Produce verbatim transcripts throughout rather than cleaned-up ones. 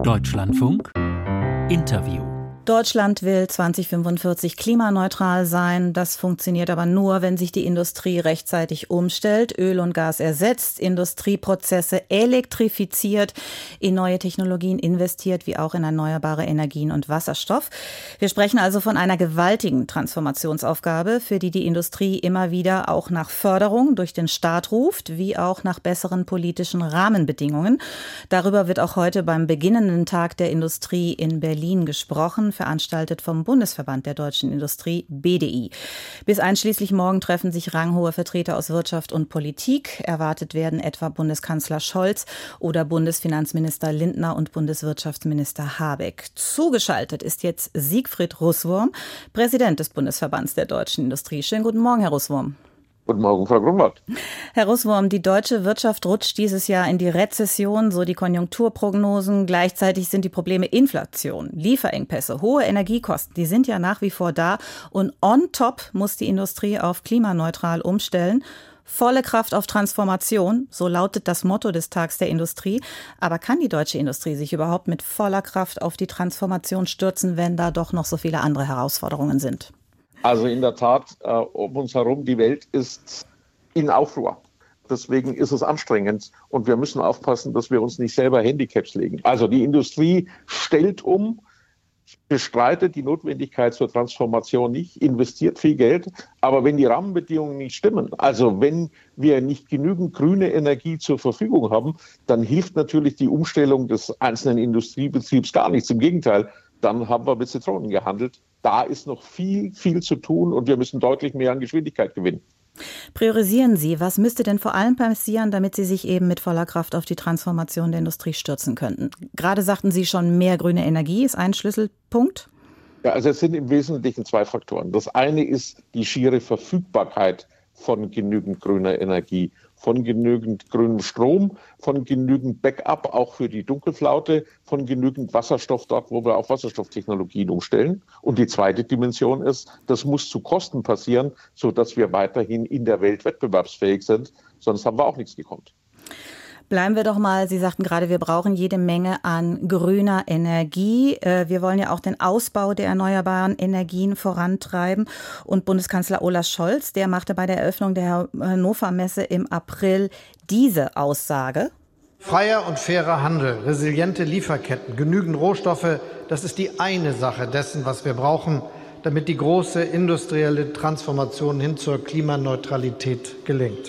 Deutschlandfunk Interview. Deutschland will zwanzig fünfundvierzig klimaneutral sein. Das funktioniert aber nur, wenn sich die Industrie rechtzeitig umstellt, Öl und Gas ersetzt, Industrieprozesse elektrifiziert, in neue Technologien investiert, wie auch in erneuerbare Energien und Wasserstoff. Wir sprechen also von einer gewaltigen Transformationsaufgabe, für die die Industrie immer wieder auch nach Förderung durch den Staat ruft, wie auch nach besseren politischen Rahmenbedingungen. Darüber wird auch heute beim beginnenden Tag der Industrie in Berlin gesprochen, veranstaltet vom Bundesverband der Deutschen Industrie B D I. Bis einschließlich morgen treffen sich ranghohe Vertreter aus Wirtschaft und Politik. Erwartet werden etwa Bundeskanzler Scholz oder Bundesfinanzminister Lindner und Bundeswirtschaftsminister Habeck. Zugeschaltet ist jetzt Siegfried Russwurm, Präsident des Bundesverbands der Deutschen Industrie. Schönen guten Morgen, Herr Russwurm. Guten Morgen, Frau Grunwald. Herr Russwurm, die deutsche Wirtschaft rutscht dieses Jahr in die Rezession, so die Konjunkturprognosen. Gleichzeitig sind die Probleme Inflation, Lieferengpässe, hohe Energiekosten, die sind ja nach wie vor da. Und on top muss die Industrie auf klimaneutral umstellen. Volle Kraft auf Transformation, so lautet das Motto des Tags der Industrie. Aber kann die deutsche Industrie sich überhaupt mit voller Kraft auf die Transformation stürzen, wenn da doch noch so viele andere Herausforderungen sind? Also in der Tat, äh, um uns herum, die Welt ist in Aufruhr. Deswegen ist es anstrengend und wir müssen aufpassen, dass wir uns nicht selber Handicaps legen. Also die Industrie stellt um, bestreitet die Notwendigkeit zur Transformation nicht, investiert viel Geld. Aber wenn die Rahmenbedingungen nicht stimmen, also wenn wir nicht genügend grüne Energie zur Verfügung haben, dann hilft natürlich die Umstellung des einzelnen Industriebetriebs gar nichts. Im Gegenteil, dann haben wir mit Zitronen gehandelt. Da ist noch viel, viel zu tun und wir müssen deutlich mehr an Geschwindigkeit gewinnen. Priorisieren Sie, was müsste denn vor allem passieren, damit Sie sich eben mit voller Kraft auf die Transformation der Industrie stürzen könnten? Gerade sagten Sie schon, mehr grüne Energie ist ein Schlüsselpunkt. Ja, also es sind im Wesentlichen zwei Faktoren. Das eine ist die schiere Verfügbarkeit von genügend grüner Energie, von genügend grünem Strom, von genügend Backup auch für die Dunkelflaute, von genügend Wasserstoff dort, wo wir auf Wasserstofftechnologien umstellen. Und die zweite Dimension ist, das muss zu Kosten passieren, sodass wir weiterhin in der Welt wettbewerbsfähig sind. Sonst haben wir auch nichts gekonnt. Bleiben wir doch mal, Sie sagten gerade, wir brauchen jede Menge an grüner Energie. Wir wollen ja auch den Ausbau der erneuerbaren Energien vorantreiben. Und Bundeskanzler Olaf Scholz, der machte bei der Eröffnung der Hannover Messe im April diese Aussage. Freier und fairer Handel, resiliente Lieferketten, genügend Rohstoffe, das ist die eine Sache dessen, was wir brauchen, damit die große industrielle Transformation hin zur Klimaneutralität gelingt.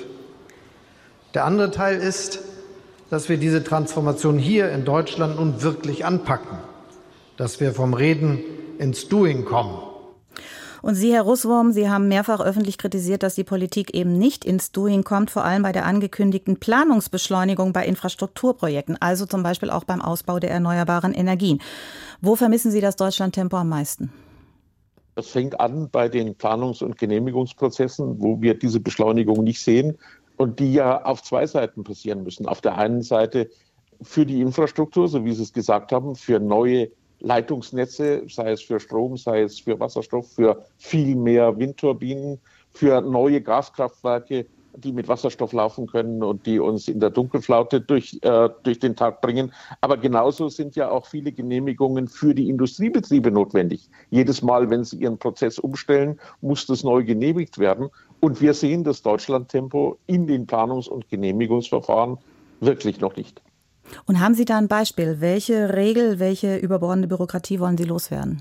Der andere Teil ist, dass wir diese Transformation hier in Deutschland nun wirklich anpacken, dass wir vom Reden ins Doing kommen. Und Sie, Herr Russwurm, Sie haben mehrfach öffentlich kritisiert, dass die Politik eben nicht ins Doing kommt, vor allem bei der angekündigten Planungsbeschleunigung bei Infrastrukturprojekten, also zum Beispiel auch beim Ausbau der erneuerbaren Energien. Wo vermissen Sie das Deutschlandtempo am meisten? Das fängt an bei den Planungs- und Genehmigungsprozessen, wo wir diese Beschleunigung nicht sehen. Und die ja auf zwei Seiten passieren müssen. Auf der einen Seite für die Infrastruktur, so wie Sie es gesagt haben, für neue Leitungsnetze, sei es für Strom, sei es für Wasserstoff, für viel mehr Windturbinen, für neue Gaskraftwerke, die mit Wasserstoff laufen können und die uns in der Dunkelflaute durch, äh, durch den Tag bringen. Aber genauso sind ja auch viele Genehmigungen für die Industriebetriebe notwendig. Jedes Mal, wenn sie ihren Prozess umstellen, muss das neu genehmigt werden. Und wir sehen das Deutschlandtempo in den Planungs- und Genehmigungsverfahren wirklich noch nicht. Und haben Sie da ein Beispiel? Welche Regel, welche überbordende Bürokratie wollen Sie loswerden?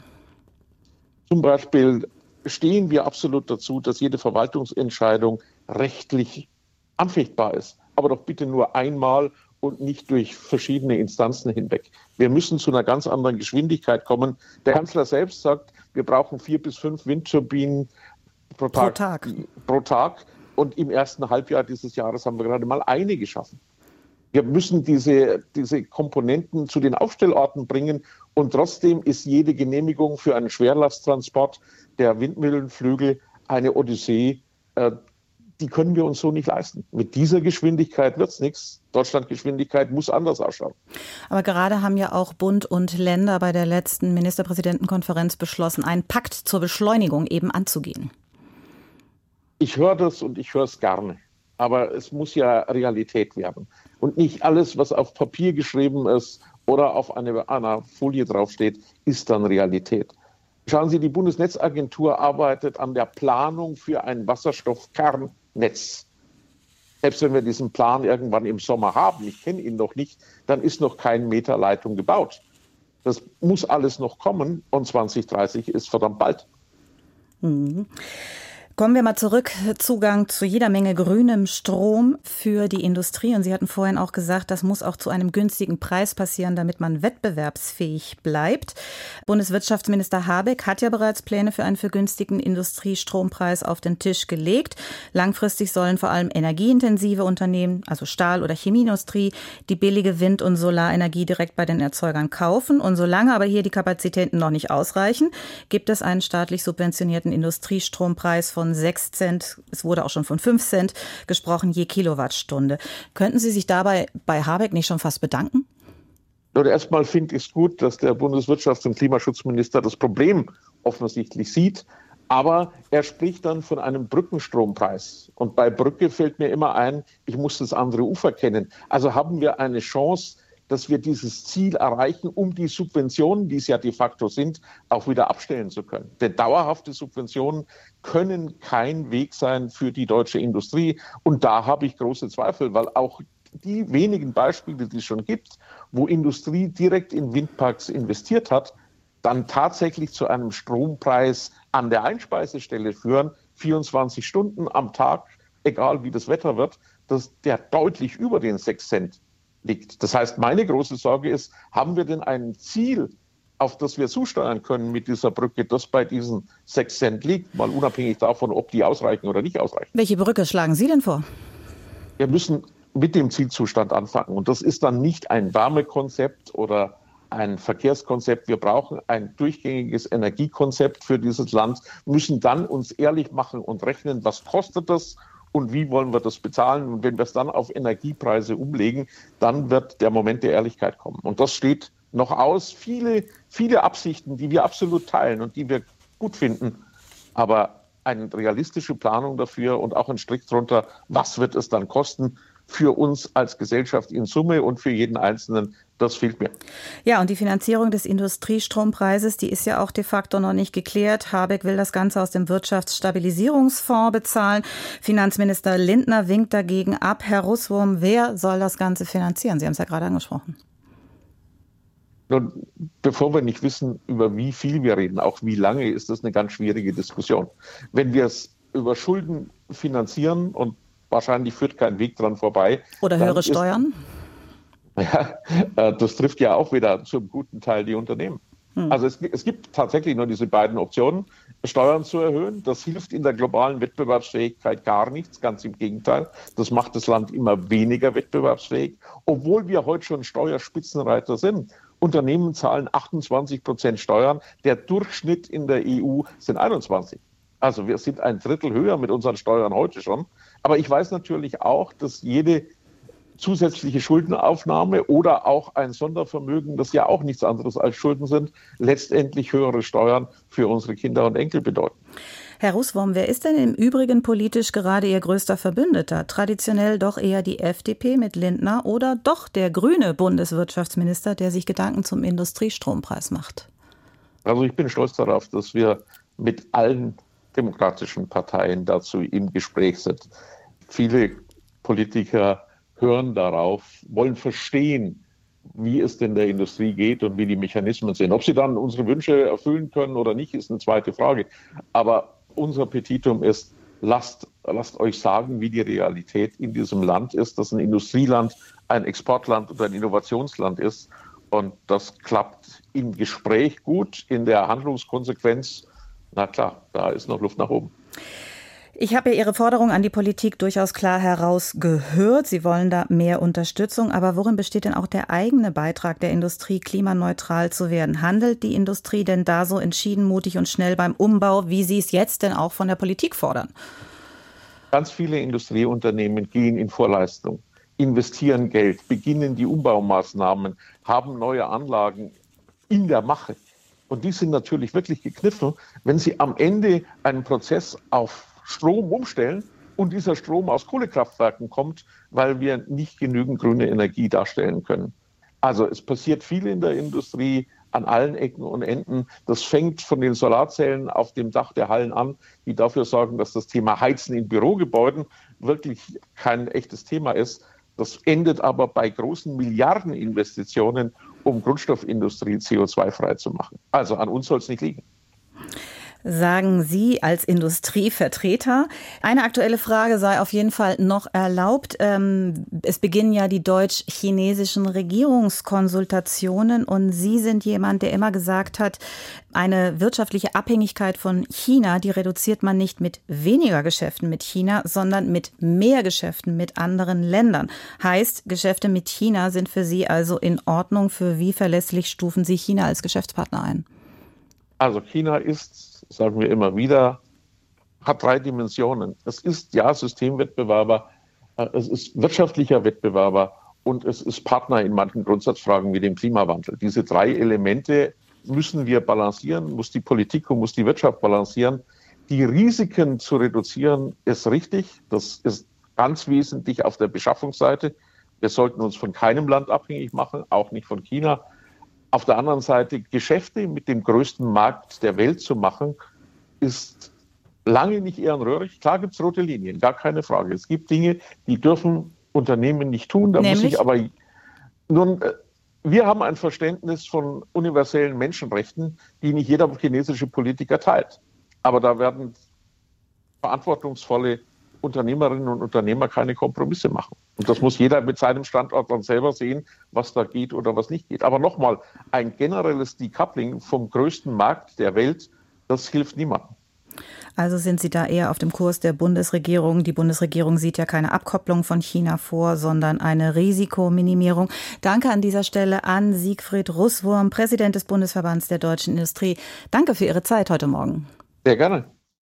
Zum Beispiel stehen wir absolut dazu, dass jede Verwaltungsentscheidung rechtlich anfechtbar ist. Aber doch bitte nur einmal und nicht durch verschiedene Instanzen hinweg. Wir müssen zu einer ganz anderen Geschwindigkeit kommen. Der Kanzler selbst sagt, wir brauchen vier bis fünf Windturbinen pro Tag. Pro Tag. Pro Tag. Und im ersten Halbjahr dieses Jahres haben wir gerade mal eine geschaffen. Wir müssen diese, diese Komponenten zu den Aufstellorten bringen. Und trotzdem ist jede Genehmigung für einen Schwerlasttransport der Windmühlenflügel eine Odyssee. Äh, die können wir uns so nicht leisten. Mit dieser Geschwindigkeit wird es nichts. Deutschlandgeschwindigkeit muss anders ausschauen. Aber gerade haben ja auch Bund und Länder bei der letzten Ministerpräsidentenkonferenz beschlossen, einen Pakt zur Beschleunigung eben anzugehen. Ich höre das und ich höre es gerne. Aber es muss ja Realität werden. Und nicht alles, was auf Papier geschrieben ist oder auf eine, einer Folie draufsteht, ist dann Realität. Schauen Sie, die Bundesnetzagentur arbeitet an der Planung für ein Wasserstoffkernnetz. Selbst wenn wir diesen Plan irgendwann im Sommer haben, ich kenne ihn noch nicht, dann ist noch kein Meter Leitung gebaut. Das muss alles noch kommen und zwanzig dreißig ist verdammt bald. Mhm. Kommen wir mal zurück, Zugang zu jeder Menge grünem Strom für die Industrie. Und Sie hatten vorhin auch gesagt, das muss auch zu einem günstigen Preis passieren, damit man wettbewerbsfähig bleibt. Bundeswirtschaftsminister Habeck hat ja bereits Pläne für einen vergünstigten Industriestrompreis auf den Tisch gelegt. Langfristig sollen vor allem energieintensive Unternehmen, also Stahl- oder Chemieindustrie, die billige Wind- und Solarenergie direkt bei den Erzeugern kaufen. Und solange aber hier die Kapazitäten noch nicht ausreichen, gibt es einen staatlich subventionierten Industriestrompreis von sechs Cent, es wurde auch schon von fünf Cent gesprochen, je Kilowattstunde. Könnten Sie sich dabei bei Habeck nicht schon fast bedanken? Oder erstmal finde ich es gut, dass der Bundeswirtschafts- und Klimaschutzminister das Problem offensichtlich sieht. Aber er spricht dann von einem Brückenstrompreis. Und bei Brücke fällt mir immer ein, ich muss das andere Ufer kennen. Also haben wir eine Chance, dass wir dieses Ziel erreichen, um die Subventionen, die es ja de facto sind, auch wieder abstellen zu können. Denn dauerhafte Subventionen können kein Weg sein für die deutsche Industrie. Und da habe ich große Zweifel, weil auch die wenigen Beispiele, die es schon gibt, wo Industrie direkt in Windparks investiert hat, dann tatsächlich zu einem Strompreis an der Einspeisestelle führen, vierundzwanzig Stunden am Tag, egal wie das Wetter wird, dass der deutlich über den sechs Cent liegt. Das heißt, meine große Sorge ist, haben wir denn ein Ziel, auf das wir zusteuern können mit dieser Brücke, das bei diesen sechs Cent liegt, mal unabhängig davon, ob die ausreichen oder nicht ausreichen. Welche Brücke schlagen Sie denn vor? Wir müssen mit dem Zielzustand anfangen. Und das ist dann nicht ein Wärmekonzept oder ein Verkehrskonzept. Wir brauchen ein durchgängiges Energiekonzept für dieses Land, müssen dann uns ehrlich machen und rechnen, was kostet das und wie wollen wir das bezahlen. Und wenn wir es dann auf Energiepreise umlegen, dann wird der Moment der Ehrlichkeit kommen. Und das steht noch aus. Viele, viele Absichten, die wir absolut teilen und die wir gut finden. Aber eine realistische Planung dafür und auch ein Strich drunter, was wird es dann kosten für uns als Gesellschaft in Summe und für jeden Einzelnen, das fehlt mir. Ja, und die Finanzierung des Industriestrompreises, die ist ja auch de facto noch nicht geklärt. Habeck will das Ganze aus dem Wirtschaftsstabilisierungsfonds bezahlen. Finanzminister Lindner winkt dagegen ab. Herr Russwurm, wer soll das Ganze finanzieren? Sie haben es ja gerade angesprochen. Nun, bevor wir nicht wissen, über wie viel wir reden, auch wie lange, ist das eine ganz schwierige Diskussion. Wenn wir es über Schulden finanzieren und wahrscheinlich führt kein Weg dran vorbei. Oder höhere ist, Steuern? Ja, das trifft ja auch wieder zum guten Teil die Unternehmen. Hm. Also es, es gibt tatsächlich nur diese beiden Optionen, Steuern zu erhöhen. Das hilft in der globalen Wettbewerbsfähigkeit gar nichts, ganz im Gegenteil. Das macht das Land immer weniger wettbewerbsfähig, obwohl wir heute schon Steuerspitzenreiter sind. Unternehmen zahlen achtundzwanzig Prozent Steuern, der Durchschnitt in der E U sind einundzwanzig. Also wir sind ein Drittel höher mit unseren Steuern heute schon. Aber ich weiß natürlich auch, dass jede zusätzliche Schuldenaufnahme oder auch ein Sondervermögen, das ja auch nichts anderes als Schulden sind, letztendlich höhere Steuern für unsere Kinder und Enkel bedeuten. Herr Russwurm, wer ist denn im Übrigen politisch gerade Ihr größter Verbündeter? Traditionell doch eher die F D P mit Lindner oder doch der grüne Bundeswirtschaftsminister, der sich Gedanken zum Industriestrompreis macht? Also ich bin stolz darauf, dass wir mit allen demokratischen Parteien dazu im Gespräch sind. Viele Politiker hören darauf, wollen verstehen, wie es denn der Industrie geht und wie die Mechanismen sind. Ob sie dann unsere Wünsche erfüllen können oder nicht, ist eine zweite Frage. Aber unser Petitum ist, lasst, lasst euch sagen, wie die Realität in diesem Land ist, dass ein Industrieland, ein Exportland und ein Innovationsland ist. Und das klappt im Gespräch gut, in der Handlungskonsequenz. Na klar, da ist noch Luft nach oben. Ich habe ja Ihre Forderung an die Politik durchaus klar herausgehört. Sie wollen da mehr Unterstützung. Aber worin besteht denn auch der eigene Beitrag der Industrie, klimaneutral zu werden? Handelt die Industrie denn da so entschieden, mutig und schnell beim Umbau, wie Sie es jetzt denn auch von der Politik fordern? Ganz viele Industrieunternehmen gehen in Vorleistung, investieren Geld, beginnen die Umbaumaßnahmen, haben neue Anlagen in der Mache. Und die sind natürlich wirklich gekniffen, wenn sie am Ende einen Prozess auf Strom umstellen und dieser Strom aus Kohlekraftwerken kommt, weil wir nicht genügend grüne Energie darstellen können. Also es passiert viel in der Industrie an allen Ecken und Enden. Das fängt von den Solarzellen auf dem Dach der Hallen an, die dafür sorgen, dass das Thema Heizen in Bürogebäuden wirklich kein echtes Thema ist. Das endet aber bei großen Milliardeninvestitionen, um Grundstoffindustrie C O zwei frei zu machen. Also an uns soll es nicht liegen. Sagen Sie als Industrievertreter. Eine aktuelle Frage sei auf jeden Fall noch erlaubt. Es beginnen ja die deutsch-chinesischen Regierungskonsultationen und Sie sind jemand, der immer gesagt hat, eine wirtschaftliche Abhängigkeit von China, die reduziert man nicht mit weniger Geschäften mit China, sondern mit mehr Geschäften mit anderen Ländern. Heißt, Geschäfte mit China sind für Sie also in Ordnung. Für wie verlässlich stufen Sie China als Geschäftspartner ein? Also China ist, sagen wir immer wieder, hat drei Dimensionen. Es ist ja Systemwettbewerber, es ist wirtschaftlicher Wettbewerber und es ist Partner in manchen Grundsatzfragen wie dem Klimawandel. Diese drei Elemente müssen wir balancieren, muss die Politik und muss die Wirtschaft balancieren. Die Risiken zu reduzieren ist richtig. Das ist ganz wesentlich auf der Beschaffungsseite. Wir sollten uns von keinem Land abhängig machen, auch nicht von China. Auf der anderen Seite, Geschäfte mit dem größten Markt der Welt zu machen, ist lange nicht ehrenrührig. Klar gibt es rote Linien, gar keine Frage. Es gibt Dinge, die dürfen Unternehmen nicht tun. Da Nämlich? muss ich aber nun, wir haben ein Verständnis von universellen Menschenrechten, die nicht jeder chinesische Politiker teilt. Aber da werden verantwortungsvolle Unternehmerinnen und Unternehmer keine Kompromisse machen. Und das muss jeder mit seinem Standort dann selber sehen, was da geht oder was nicht geht. Aber nochmal, ein generelles Decoupling vom größten Markt der Welt, das hilft niemandem. Also sind Sie da eher auf dem Kurs der Bundesregierung. Die Bundesregierung sieht ja keine Abkopplung von China vor, sondern eine Risikominimierung. Danke an dieser Stelle an Siegfried Russwurm, Präsident des Bundesverbands der deutschen Industrie. Danke für Ihre Zeit heute Morgen. Sehr gerne.